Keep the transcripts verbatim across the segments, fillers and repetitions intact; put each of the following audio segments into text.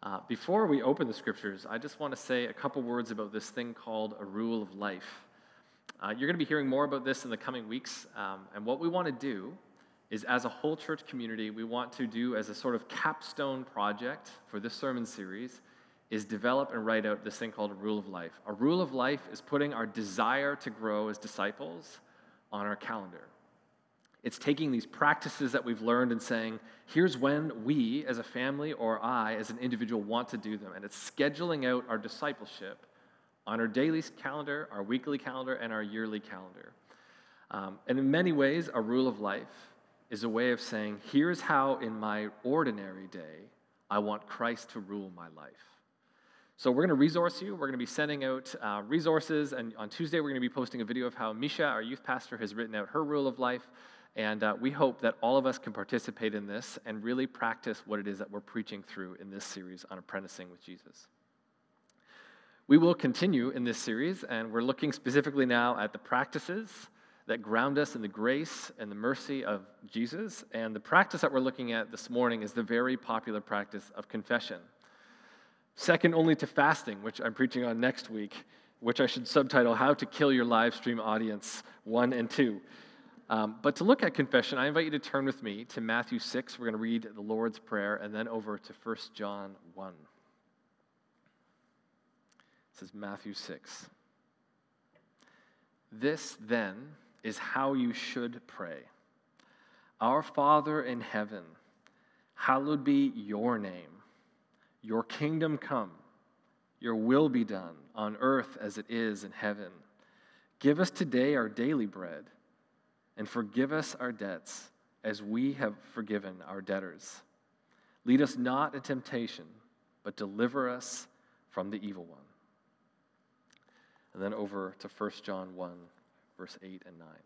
Uh, before we open the scriptures, I just want to say a couple words about this thing called a rule of life. Uh, you're going to be hearing more about this in the coming weeks, um, and what we want to do is, as a whole church community, we want to do as a sort of capstone project for this sermon series is develop and write out this thing called a rule of life. A rule of life is putting our desire to grow as disciples on our calendar. It's taking these practices that we've learned and saying, here's when we as a family or I as an individual want to do them. And it's scheduling out our discipleship on our daily calendar, our weekly calendar, and our yearly calendar. Um, and in many ways, a rule of life is a way of saying, here's how in my ordinary day I want Christ to rule my life. So we're going to resource you. We're going to be sending out uh, resources, and on Tuesday we're going to be posting a video of how Misha, our youth pastor, has written out her rule of life. And uh, we hope that all of us can participate in this and really practice what it is that we're preaching through in this series on apprenticing with Jesus. We will continue in this series, and we're looking specifically now at the practices that ground us in the grace and the mercy of Jesus. And the practice that we're looking at this morning is the very popular practice of confession. Second only to fasting, which I'm preaching on next week, which I should subtitle, How to Kill Your Live Stream Audience one and two. Um, but to look at confession, I invite you to turn with me to Matthew six. We're going to read the Lord's Prayer, and then over to First John one. It says Matthew six. This, then, is how you should pray. Our Father in heaven, hallowed be your name. Your kingdom come. Your will be done on earth as it is in heaven. Give us today our daily bread. And forgive us our debts as we have forgiven our debtors. Lead us not into temptation, but deliver us from the evil one. And then over to First John one, verse eight and nine.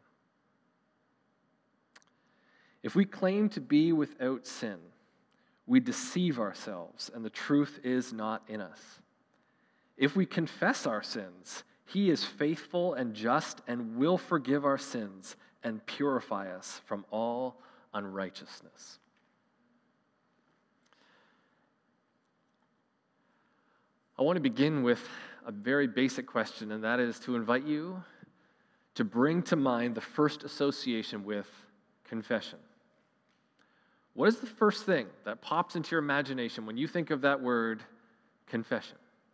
If we claim to be without sin, we deceive ourselves, and the truth is not in us. If we confess our sins, he is faithful and just and will forgive our sins and purify us from all unrighteousness. I want to begin with a very basic question, and that is to invite you to bring to mind the first association with confession. What is the first thing that pops into your imagination when you think of that word, confession?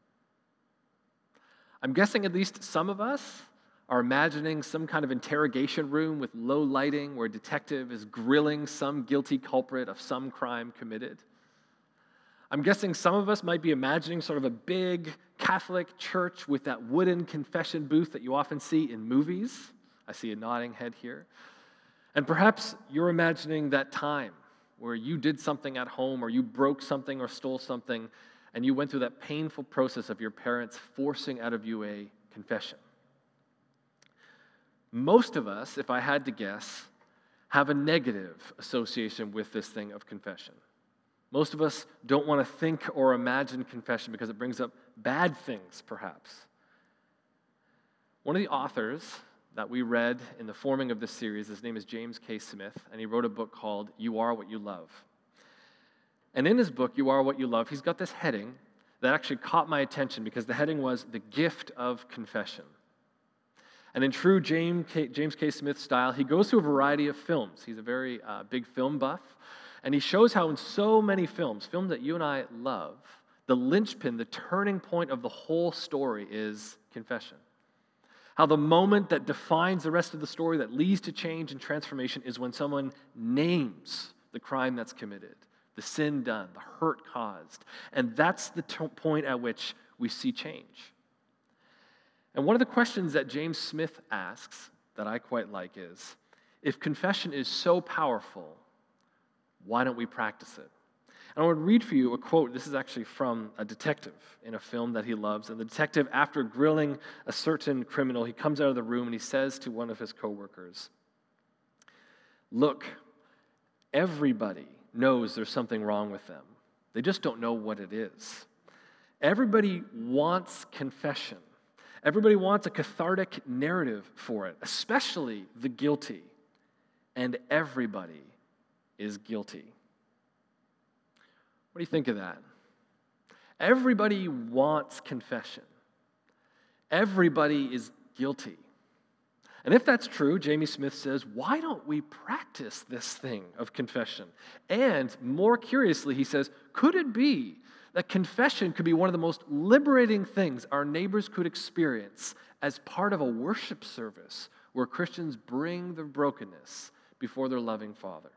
I'm guessing at least some of us are imagining some kind of interrogation room with low lighting where a detective is grilling some guilty culprit of some crime committed. I'm guessing some of us might be imagining sort of a big Catholic church with that wooden confession booth that you often see in movies. I see a nodding head here. And perhaps you're imagining that time where you did something at home or you broke something or stole something and you went through that painful process of your parents forcing out of you a confession. Most of us, if I had to guess, have a negative association with this thing of confession. Most of us don't want to think or imagine confession because it brings up bad things, perhaps. One of the authors that we read in the forming of this series, his name is James K. Smith, and he wrote a book called You Are What You Love. And in his book, You Are What You Love, he's got this heading that actually caught my attention because the heading was The Gift of Confession. And in true James K. James K. Smith style, he goes through a variety of films. He's a very uh, big film buff. And he shows how in so many films, films that you and I love, the linchpin, the turning point of the whole story is confession. How the moment that defines the rest of the story, that leads to change and transformation, is when someone names the crime that's committed, the sin done, the hurt caused. And that's the t- point at which we see change. And one of the questions that James Smith asks that I quite like is, if confession is so powerful, why don't we practice it? And I want to read for you a quote. This is actually from a detective in a film that he loves. And the detective, after grilling a certain criminal, he comes out of the room and he says to one of his coworkers, "Look, everybody knows there's something wrong with them. They just don't know what it is. Everybody wants confession. Everybody wants a cathartic narrative for it, especially the guilty. And everybody is guilty." What do you think of that? Everybody wants confession. Everybody is guilty. And if that's true, Jamie Smith says, why don't we practice this thing of confession? And more curiously, he says, could it be that confession could be one of the most liberating things our neighbors could experience as part of a worship service where Christians bring their brokenness before their loving Father?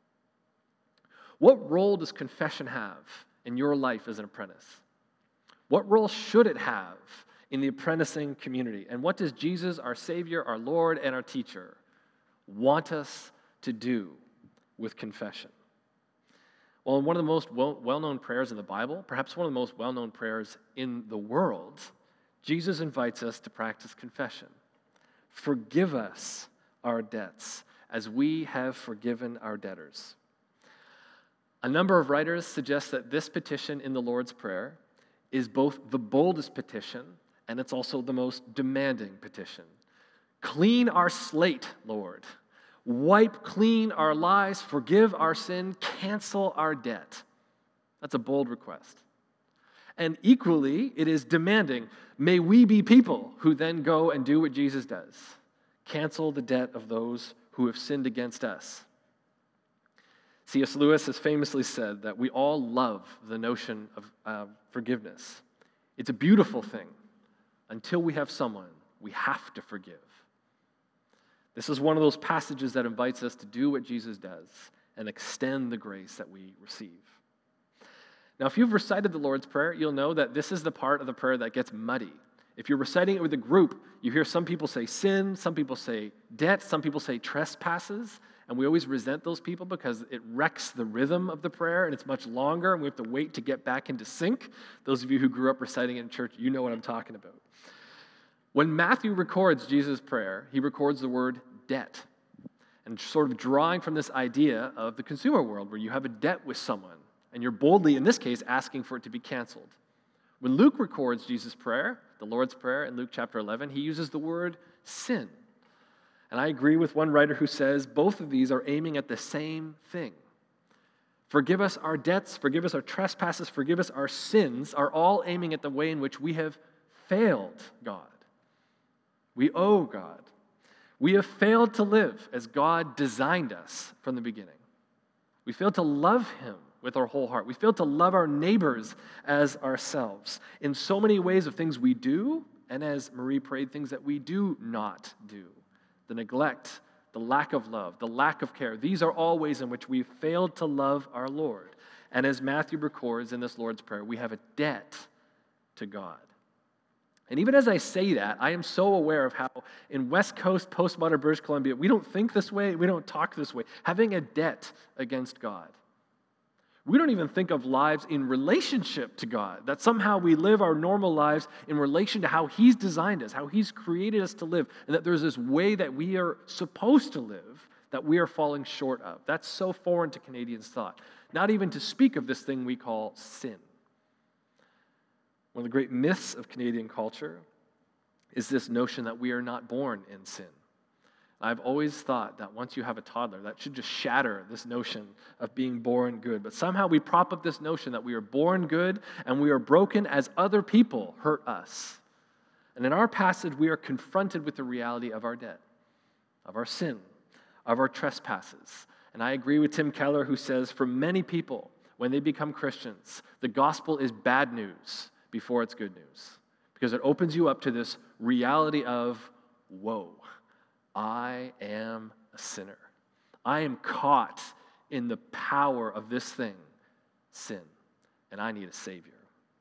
What role does confession have in your life as an apprentice? What role should it have in the apprenticing community? And what does Jesus, our Savior, our Lord, and our teacher want us to do with confession? Well, in one of the most well-known prayers in the Bible, perhaps one of the most well-known prayers in the world, Jesus invites us to practice confession. Forgive us our debts as we have forgiven our debtors. A number of writers suggest that this petition in the Lord's Prayer is both the boldest petition and it's also the most demanding petition. Clean our slate, Lord. Wipe clean our lies, forgive our sin, cancel our debt. That's a bold request. And equally, it is demanding. May we be people who then go and do what Jesus does. Cancel the debt of those who have sinned against us. C S Lewis has famously said that we all love the notion of uh, forgiveness. It's a beautiful thing until we have someone we have to forgive. This is one of those passages that invites us to do what Jesus does and extend the grace that we receive. Now, if you've recited the Lord's Prayer, you'll know that this is the part of the prayer that gets muddy. If you're reciting it with a group, you hear some people say sin, some people say debt, some people say trespasses, and we always resent those people because it wrecks the rhythm of the prayer and it's much longer and we have to wait to get back into sync. Those of you who grew up reciting it in church, you know what I'm talking about. When Matthew records Jesus' prayer, he records the word debt and sort of drawing from this idea of the consumer world where you have a debt with someone and you're boldly, in this case, asking for it to be canceled. When Luke records Jesus' prayer, the Lord's Prayer in Luke chapter eleven, he uses the word sin. And I agree with one writer who says both of these are aiming at the same thing. Forgive us our debts, forgive us our trespasses, forgive us our sins are all aiming at the way in which we have failed God. We owe God. We have failed to live as God designed us from the beginning. We failed to love Him with our whole heart. We failed to love our neighbors as ourselves in so many ways of things we do, and as Marie prayed, things that we do not do. The neglect, the lack of love, the lack of care. These are all ways in which we failed to love our Lord. And as Matthew records in this Lord's Prayer, we have a debt to God. And even as I say that, I am so aware of how in West Coast postmodern British Columbia, we don't think this way, we don't talk this way. Having a debt against God. We don't even think of lives in relationship to God, that somehow we live our normal lives in relation to how He's designed us, how He's created us to live, and that there's this way that we are supposed to live that we are falling short of. That's so foreign to Canadians' thought. Not even to speak of this thing we call sin. One of the great myths of Canadian culture is this notion that we are not born in sin. I've always thought that once you have a toddler, that should just shatter this notion of being born good. But somehow we prop up this notion that we are born good and we are broken as other people hurt us. And in our passage, we are confronted with the reality of our debt, of our sin, of our trespasses. And I agree with Tim Keller, who says, for many people, when they become Christians, the gospel is bad news before it's good news. Because it opens you up to this reality of, whoa, I am a sinner. I am caught in the power of this thing, sin, and I need a Savior.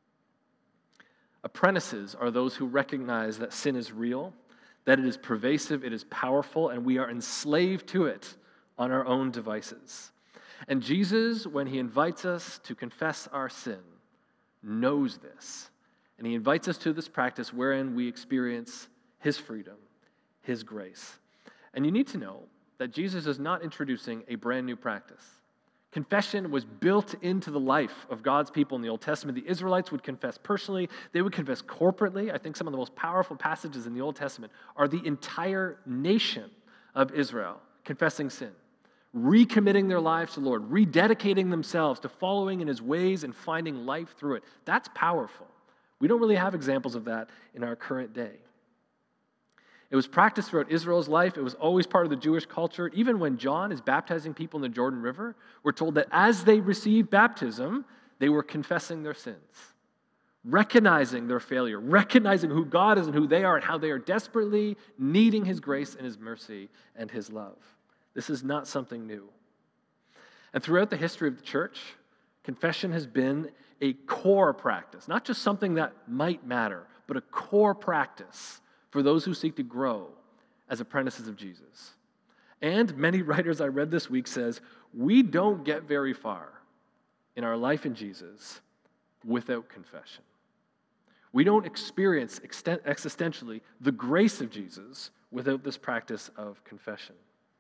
Apprentices are those who recognize that sin is real, that it is pervasive, it is powerful, and we are enslaved to it on our own devices. And Jesus, when He invites us to confess our sin, knows this. And He invites us to this practice wherein we experience His freedom, His grace. And you need to know that Jesus is not introducing a brand new practice. Confession was built into the life of God's people in the Old Testament. The Israelites would confess personally. They would confess corporately. I think some of the most powerful passages in the Old Testament are the entire nation of Israel confessing sin. recommitting their lives to the Lord, rededicating themselves to following in his ways and finding life through it. That's powerful. We don't really have examples of that in our current day. It was practiced throughout Israel's life. It was always part of the Jewish culture. Even when John is baptizing people in the Jordan River, we're told that as they received baptism, they were confessing their sins, recognizing their failure, recognizing who God is and who they are and how they are desperately needing his grace and his mercy and his love. This is not something new. And throughout the history of the church, confession has been a core practice, not just something that might matter, but a core practice for those who seek to grow as apprentices of Jesus. And many writers I read this week says, we don't get very far in our life in Jesus without confession. We don't experience existentially the grace of Jesus without this practice of confession.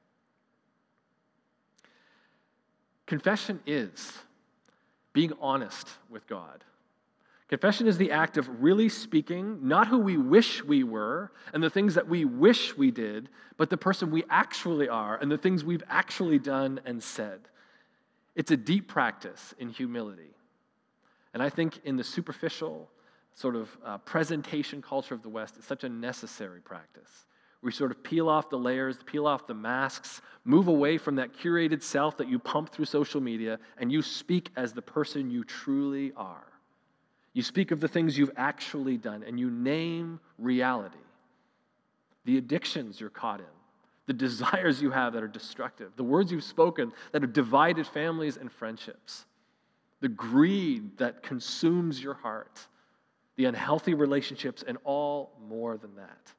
Confession is being honest with God. Confession is the act of really speaking, not who we wish we were and the things that we wish we did, but the person we actually are and the things we've actually done and said. It's a deep practice in humility. And I think in the superficial sort of uh, presentation culture of the West, it's such a necessary practice. We sort of peel off the layers, peel off the masks, move away from that curated self that you pump through social media, and you speak as the person you truly are. You speak of the things you've actually done, and you name reality. The addictions you're caught in, the desires you have that are destructive, the words you've spoken that have divided families and friendships, the greed that consumes your heart, the unhealthy relationships, and all more than that.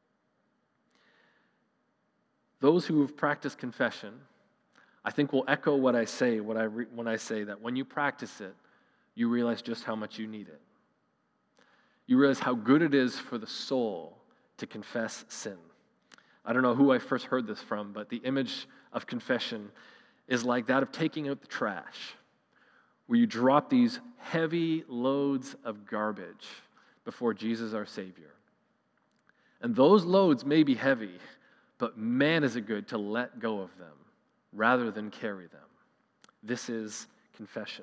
Those who have practiced confession, I think will echo what I say what I re- when I say that when you practice it, you realize just how much you need it. You realize how good it is for the soul to confess sin. I don't know who I first heard this from, but the image of confession is like that of taking out the trash, where you drop these heavy loads of garbage before Jesus our Savior. And those loads may be heavy, but man is it good to let go of them rather than carry them. This is confession.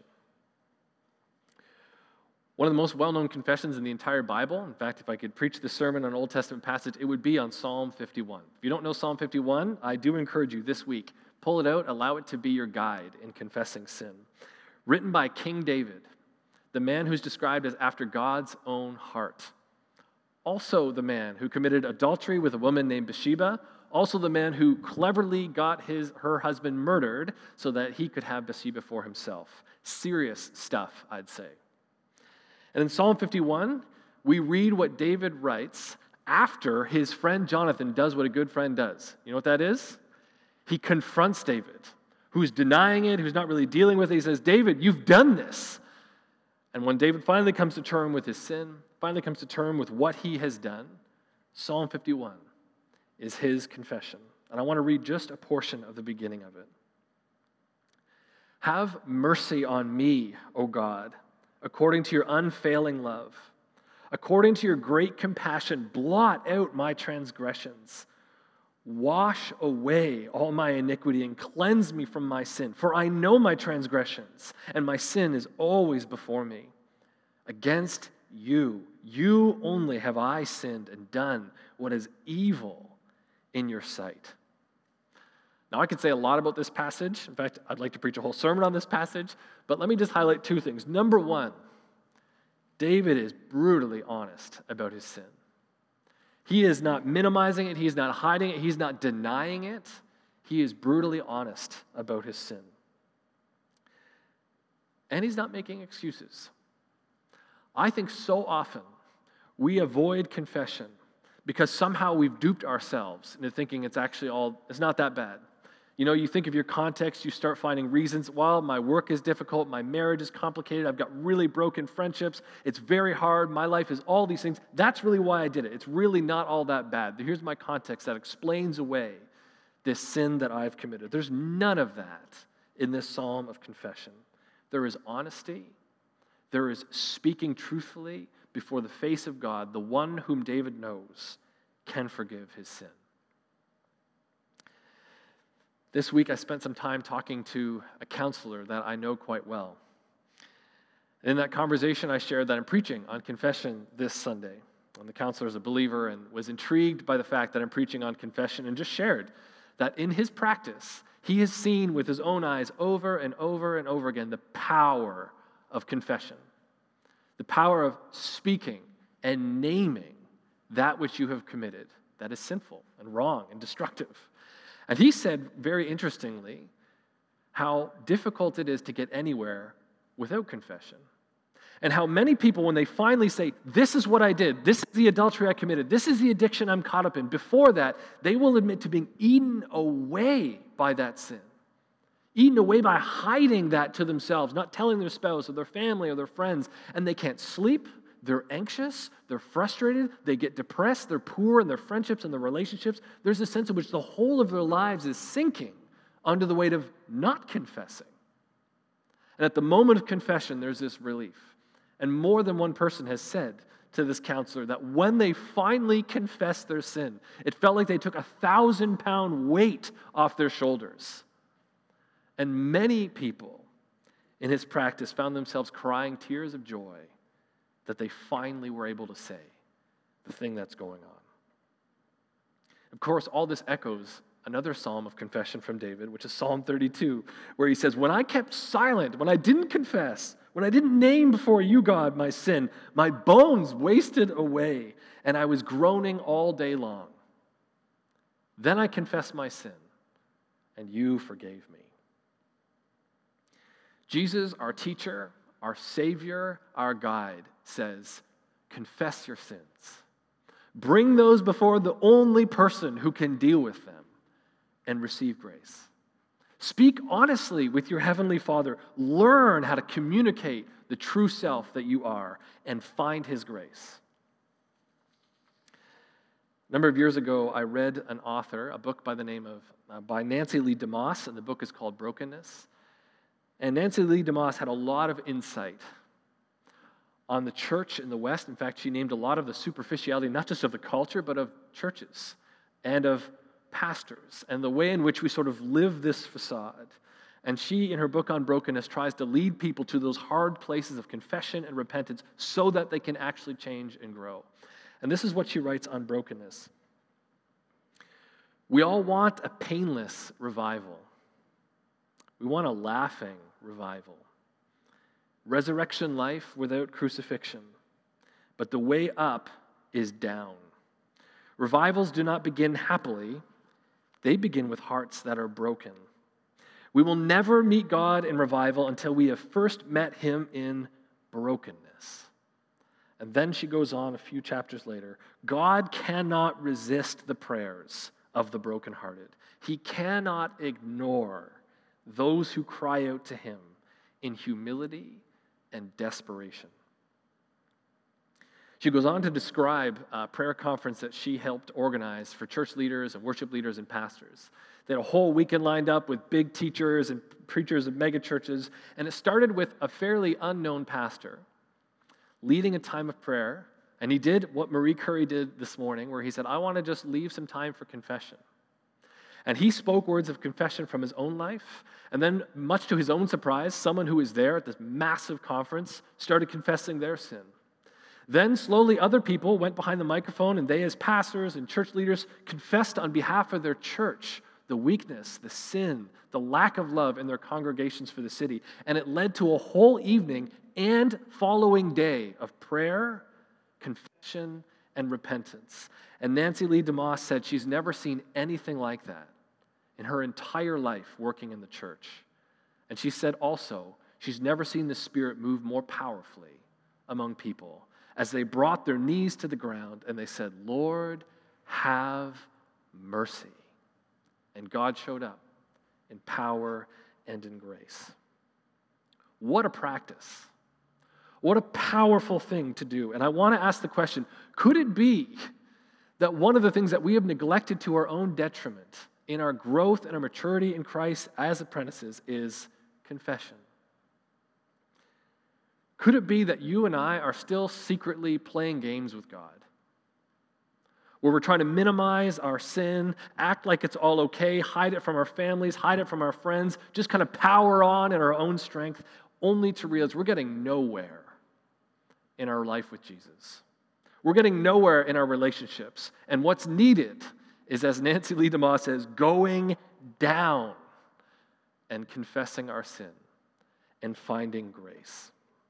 One of the most well-known confessions in the entire Bible, in fact, if I could preach the sermon on an Old Testament passage, it would be on Psalm fifty-one. If you don't know Psalm fifty-one, I do encourage you this week, pull it out, allow it to be your guide in confessing sin. Written by King David, the man who's described as after God's own heart. Also the man who committed adultery with a woman named Bathsheba, also the man who cleverly got his her husband murdered so that he could have Bathsheba for himself. Serious stuff, I'd say. And in Psalm fifty-one, we read what David writes after his friend Jonathan does what a good friend does. You know what that is? He confronts David, who's denying it, who's not really dealing with it. He says, David, you've done this. And when David finally comes to terms with his sin, finally comes to terms with what he has done, Psalm fifty-one is his confession. And I want to read just a portion of the beginning of it. Have mercy on me, O God, according to your unfailing love. According to your great compassion, blot out my transgressions. Wash away all my iniquity and cleanse me from my sin. For I know my transgressions, and my sin is always before me. Against you, you only have I sinned and done what is evil in your sight. Now, I could say a lot about this passage. In fact, I'd like to preach a whole sermon on this passage, but let me just highlight two things. Number one, David is brutally honest about his sin. He is not minimizing it. He is not hiding it. He's not denying it. He is brutally honest about his sin. And he's not making excuses. I think so often we avoid confession because somehow we've duped ourselves into thinking it's actually all, it's not that bad. You know, you think of your context, you start finding reasons, well, my work is difficult, my marriage is complicated, I've got really broken friendships, it's very hard, my life is all these things. That's really why I did it. It's really not all that bad. Here's my context that explains away this sin that I've committed. There's none of that in this psalm of confession. There is honesty. There is speaking truthfully before the face of God, the one whom David knows can forgive his sin. This week I spent some time talking to a counselor that I know quite well. In that conversation, I shared that I'm preaching on confession this Sunday. And the counselor is a believer and was intrigued by the fact that I'm preaching on confession, and just shared that in his practice, he has seen with his own eyes over and over and over again the power of confession, the power of speaking and naming that which you have committed that is sinful and wrong and destructive. And he said, very interestingly, how difficult it is to get anywhere without confession. And how many people, when they finally say, this is what I did, this is the adultery I committed, this is the addiction I'm caught up in, before that, they will admit to being eaten away by that sin. Eaten away by hiding that to themselves, not telling their spouse or their family or their friends. And they can't sleep, they're anxious, they're frustrated, they get depressed, they're poor in their friendships and their relationships. There's a sense in which the whole of their lives is sinking under the weight of not confessing. And at the moment of confession, there's this relief. And more than one person has said to this counselor that when they finally confessed their sin, it felt like they took a thousand pound weight off their shoulders. And many people in his practice found themselves crying tears of joy that they finally were able to say the thing that's going on. Of course, all this echoes another psalm of confession from David, which is Psalm thirty-two, where he says, when I kept silent, when I didn't confess, when I didn't name before you, God, my sin, my bones wasted away, and I was groaning all day long. Then I confessed my sin, and you forgave me. Jesus, our teacher, our Savior, our guide, says, confess your sins. Bring those before the only person who can deal with them and receive grace. Speak honestly with your Heavenly Father. Learn how to communicate the true self that you are and find His grace. A number of years ago, I read an author, a book by the name of, uh, by Nancy Lee DeMoss, and the book is called Brokenness. And Nancy Lee DeMoss had a lot of insight on the church in the West. In fact, she named a lot of the superficiality, not just of the culture, but of churches and of pastors and the way in which we sort of live this facade. And she, in her book on brokenness, tries to lead people to those hard places of confession and repentance so that they can actually change and grow. And this is what she writes on brokenness. We all want a painless revival. We want a laughing revival. Resurrection life without crucifixion. But the way up is down. Revivals do not begin happily. They begin with hearts that are broken. We will never meet God in revival until we have first met Him in brokenness. And then she goes on a few chapters later. God cannot resist the prayers of the brokenhearted. He cannot ignore those who cry out to Him in humility and desperation. She goes on to describe a prayer conference that she helped organize for church leaders and worship leaders and pastors. They had a whole weekend lined up with big teachers and preachers of mega churches, and it started with a fairly unknown pastor leading a time of prayer, and he did what Marie Curry did this morning, where he said, I want to just leave some time for confession. And he spoke words of confession from his own life, and then, much to his own surprise, someone who was there at this massive conference started confessing their sin. Then, slowly, other people went behind the microphone, and they, as pastors and church leaders, confessed on behalf of their church the weakness, the sin, the lack of love in their congregations for the city. And it led to a whole evening and following day of prayer, confession, and repentance. And Nancy Lee DeMoss said she's never seen anything like that in her entire life working in the church. And she said also, she's never seen the Spirit move more powerfully among people as they brought their knees to the ground and they said, Lord, have mercy. And God showed up in power and in grace. What a practice. What a powerful thing to do. And I want to ask the question, could it be that one of the things that we have neglected to our own detriment in our growth and our maturity in Christ as apprentices is confession? Could it be that you and I are still secretly playing games with God? where we're trying to minimize our sin, act like it's all okay, hide it from our families, hide it from our friends, just kind of power on in our own strength, only to realize we're getting nowhere in our life with Jesus. We're getting nowhere in our relationships. And what's needed is, as Nancy Lee DeMoss says, going down and confessing our sin and finding grace.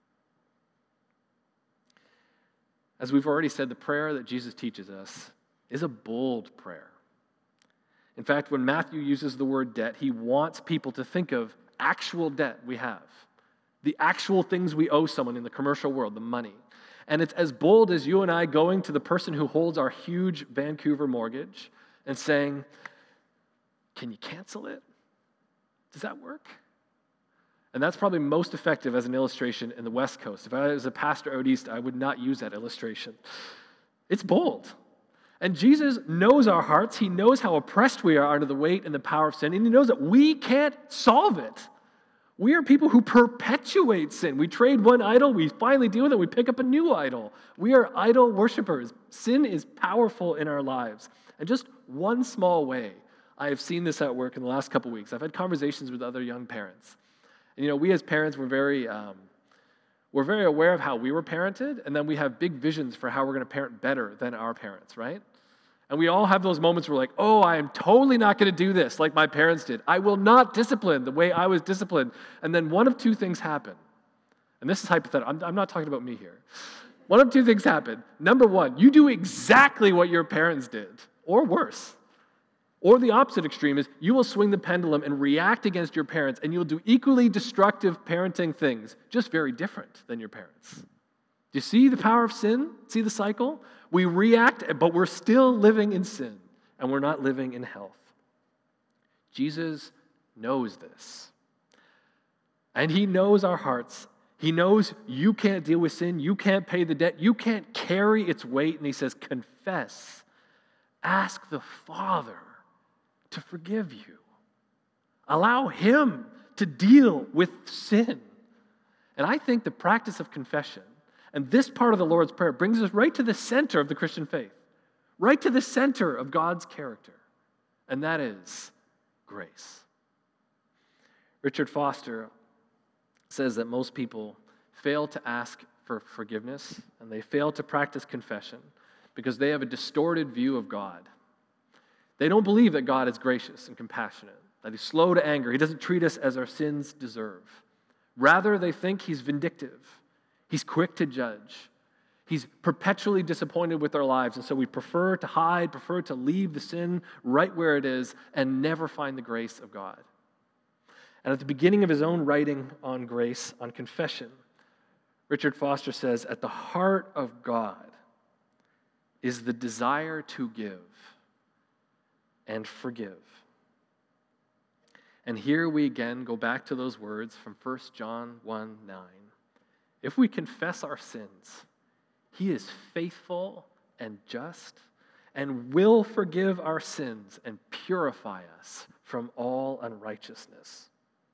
As we've already said, the prayer that Jesus teaches us is a bold prayer. In fact, when Matthew uses the word debt, he wants people to think of actual debt we have, the actual things we owe someone in the commercial world, the money. And it's as bold as you and I going to the person who holds our huge Vancouver mortgage and saying, "Can you cancel it? Does that work?" And that's probably most effective as an illustration in the West Coast. If I was a pastor out east, I would not use that illustration. It's bold. And Jesus knows our hearts. He knows how oppressed we are under the weight and the power of sin. And he knows that we can't solve it. We are people who perpetuate sin. We trade one idol, we finally deal with it, we pick up a new idol. We are idol worshipers. Sin is powerful in our lives. And just one small way, I have seen this at work in the last couple weeks. I've had conversations with other young parents. And, you know, we as parents, we're very, um, we're very aware of how we were parented, and then we have big visions for how we're going to parent better than our parents, right? And we all have those moments where we're like, oh, I am totally not going to do this like my parents did. I will not discipline the way I was disciplined. And then one of two things happen. And this is hypothetical. I'm, I'm not talking about me here. One of two things happen. Number one, you do exactly what your parents did, or worse. Or the opposite extreme is you will swing the pendulum and react against your parents, and you'll do equally destructive parenting things, just very different than your parents. Do you see the power of sin? See the cycle? We react, but we're still living in sin, and we're not living in health. Jesus knows this. And he knows our hearts. He knows you can't deal with sin. You can't pay the debt. You can't carry its weight. And he says, confess. Ask the Father to forgive you. Allow him to deal with sin. And I think the practice of confession and this part of the Lord's Prayer brings us right to the center of the Christian faith, right to the center of God's character, and that is grace. Richard Foster says that most people fail to ask for forgiveness and they fail to practice confession because they have a distorted view of God. They don't believe that God is gracious and compassionate, that he's slow to anger. He doesn't treat us as our sins deserve. Rather, they think he's vindictive. He's quick to judge. He's perpetually disappointed with our lives, and so we prefer to hide, prefer to leave the sin right where it is, and never find the grace of God. And at the beginning of his own writing on grace, on confession, Richard Foster says, at the heart of God is the desire to give and forgive. And here we again go back to those words from First John one nine. If we confess our sins, he is faithful and just and will forgive our sins and purify us from all unrighteousness.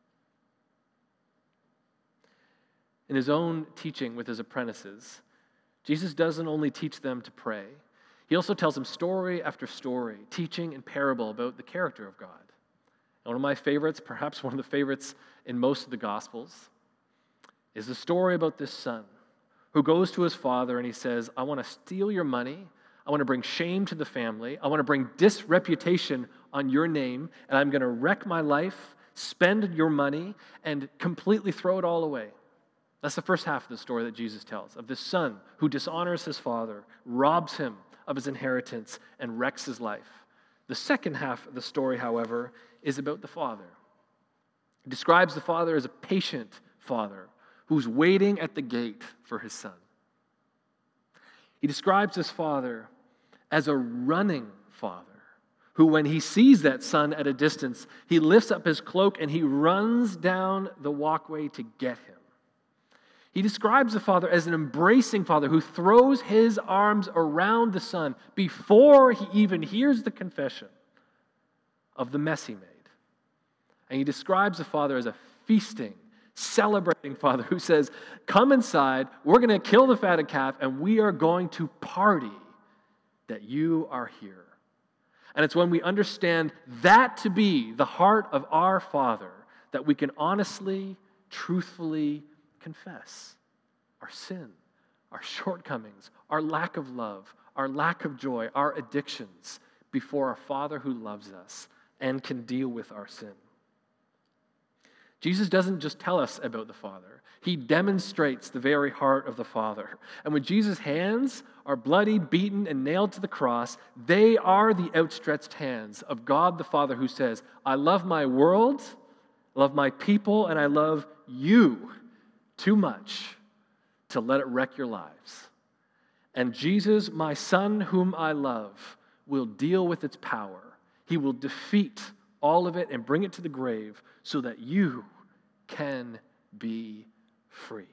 In his own teaching with his apprentices, Jesus doesn't only teach them to pray, he also tells them story after story, teaching in parable about the character of God. And one of my favorites, perhaps one of the favorites in most of the Gospels, is the story about this son who goes to his father and he says, I want to steal your money, I want to bring shame to the family, I want to bring disreputation on your name, and I'm going to wreck my life, spend your money, and completely throw it all away. That's the first half of the story that Jesus tells, of this son who dishonors his father, robs him of his inheritance, and wrecks his life. The second half of the story, however, is about the father. He describes the father as a patient father who's waiting at the gate for his son. He describes his father as a running father who, when he sees that son at a distance, he lifts up his cloak and he runs down the walkway to get him. He describes the father as an embracing father who throws his arms around the son before he even hears the confession of the mess he made. And he describes the father as a feasting, celebrating father who says, come inside, we're going to kill the fatted calf, and we are going to party that you are here. And it's when we understand that to be the heart of our Father that we can honestly, truthfully confess our sin, our shortcomings, our lack of love, our lack of joy, our addictions before our Father who loves us and can deal with our sin. Jesus doesn't just tell us about the Father. He demonstrates the very heart of the Father. And when Jesus' hands are bloodied, beaten, and nailed to the cross, they are the outstretched hands of God the Father who says, I love my world, I love my people, and I love you too much to let it wreck your lives. And Jesus, my Son, whom I love, will deal with its power. He will defeat all of it and bring it to the grave so that you can be free.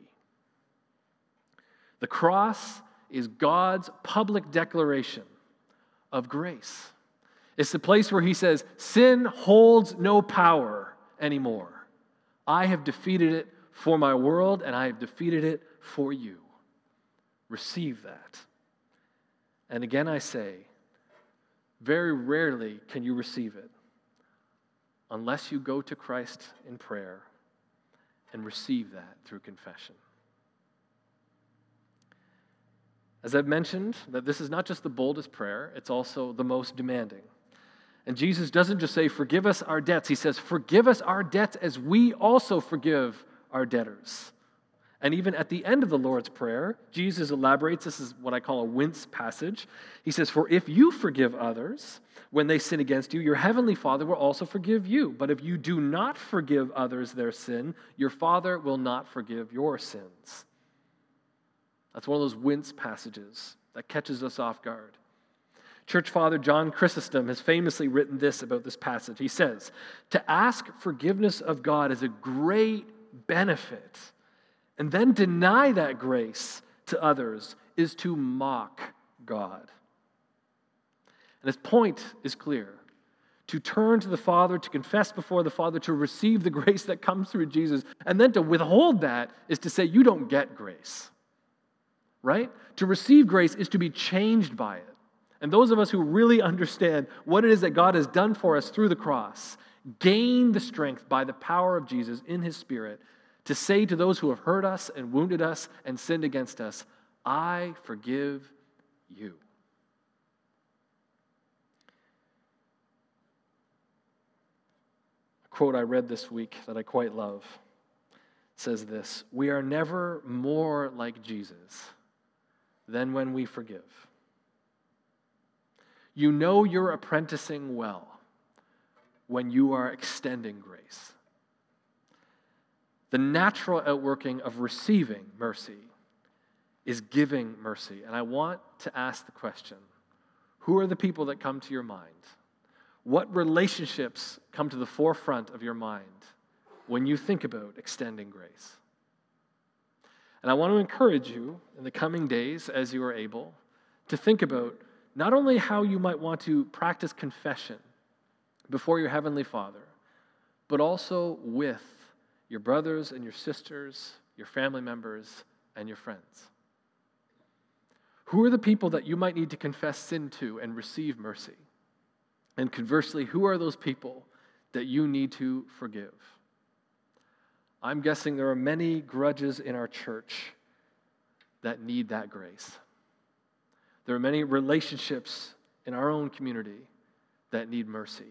The cross is God's public declaration of grace. It's the place where he says, sin holds no power anymore. I have defeated it for my world, and I have defeated it for you. Receive that. And again I say, very rarely can you receive it unless you go to Christ in prayer and receive that through confession. As I've mentioned, that this is not just the boldest prayer, it's also the most demanding. And Jesus doesn't just say, forgive us our debts. He says, forgive us our debts as we also forgive our debtors. And even at the end of the Lord's Prayer, Jesus elaborates, this is what I call a wince passage. He says, for if you forgive others when they sin against you, your heavenly Father will also forgive you. But if you do not forgive others their sin, your Father will not forgive your sins. That's one of those wince passages that catches us off guard. Church Father John Chrysostom has famously written this about this passage. He says, to ask forgiveness of God is a great benefit, and then deny that grace to others is to mock God. And his point is clear. To turn to the Father, to confess before the Father, to receive the grace that comes through Jesus, and then to withhold that is to say you don't get grace. Right? To receive grace is to be changed by it. And those of us who really understand what it is that God has done for us through the cross gain the strength by the power of Jesus in his Spirit to say to those who have hurt us and wounded us and sinned against us, I forgive you. A quote I read this week that I quite love says this, we are never more like Jesus than when we forgive. You know you're apprenticing well when you are extending grace. The natural outworking of receiving mercy is giving mercy. And I want to ask the question, who are the people that come to your mind? What relationships come to the forefront of your mind when you think about extending grace? And I want to encourage you in the coming days, as you are able, to think about not only how you might want to practice confession before your Heavenly Father, but also with your brothers and your sisters, your family members, and your friends. Who are the people that you might need to confess sin to and receive mercy? And conversely, who are those people that you need to forgive? I'm guessing there are many grudges in our church that need that grace. There are many relationships in our own community that need mercy.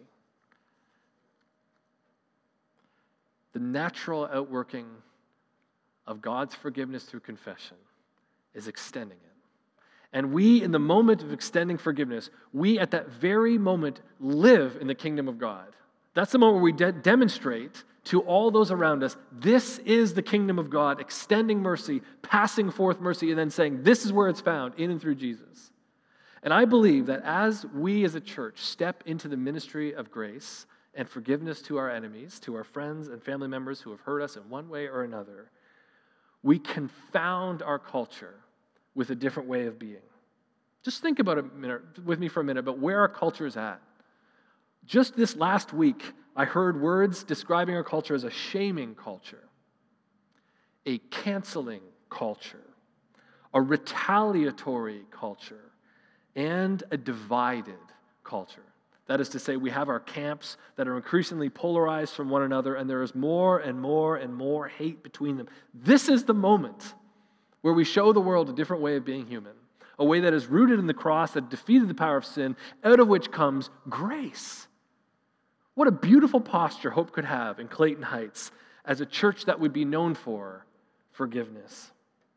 The natural outworking of God's forgiveness through confession is extending it. And we, in the moment of extending forgiveness, we at that very moment live in the kingdom of God. That's the moment where we de- demonstrate to all those around us, this is the kingdom of God, extending mercy, passing forth mercy, and then saying, this is where it's found, in and through Jesus. And I believe that as we as a church step into the ministry of grace and forgiveness to our enemies, to our friends and family members who have hurt us in one way or another, we confound our culture with a different way of being. Just think about it a minute, with me for a minute about where our culture is at. Just this last week, I heard words describing our culture as a shaming culture, a canceling culture, a retaliatory culture, and a divided culture. That is to say, we have our camps that are increasingly polarized from one another, and there is more and more and more hate between them. This is the moment where we show the world a different way of being human, a way that is rooted in the cross, that defeated the power of sin, out of which comes grace. What a beautiful posture Hope could have in Clayton Heights as a church that would be known for forgiveness.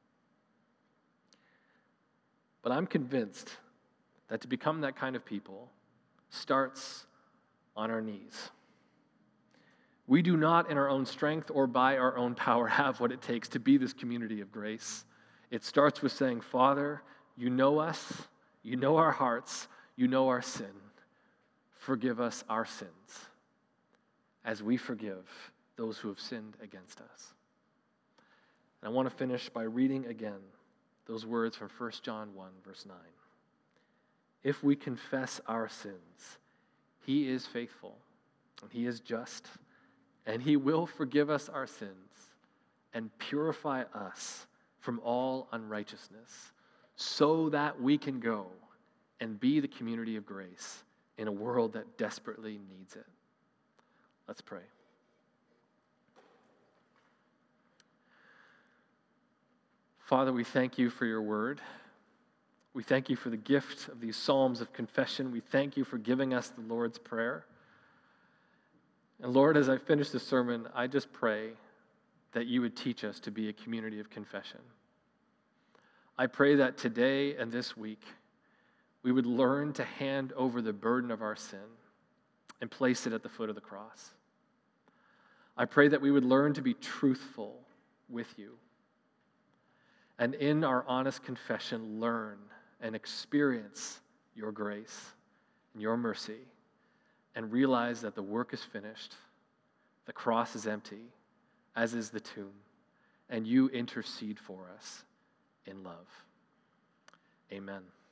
But I'm convinced that to become that kind of people starts on our knees. We do not, in our own strength or by our own power, have what it takes to be this community of grace. It starts with saying, Father, you know us, you know our hearts, you know our sin. Forgive us our sins as we forgive those who have sinned against us. And I want to finish by reading again those words from First John one, verse nine. If we confess our sins, he is faithful, and he is just, and he will forgive us our sins and purify us from all unrighteousness, so that we can go and be the community of grace in a world that desperately needs it. Let's pray. Father, we thank you for your word. We thank you for the gift of these psalms of confession. We thank you for giving us the Lord's Prayer. And Lord, as I finish this sermon, I just pray that you would teach us to be a community of confession. I pray that today and this week, we would learn to hand over the burden of our sin and place it at the foot of the cross. I pray that we would learn to be truthful with you, and in our honest confession, learn and experience your grace and your mercy, and realize that the work is finished, the cross is empty, as is the tomb, and you intercede for us in love. Amen.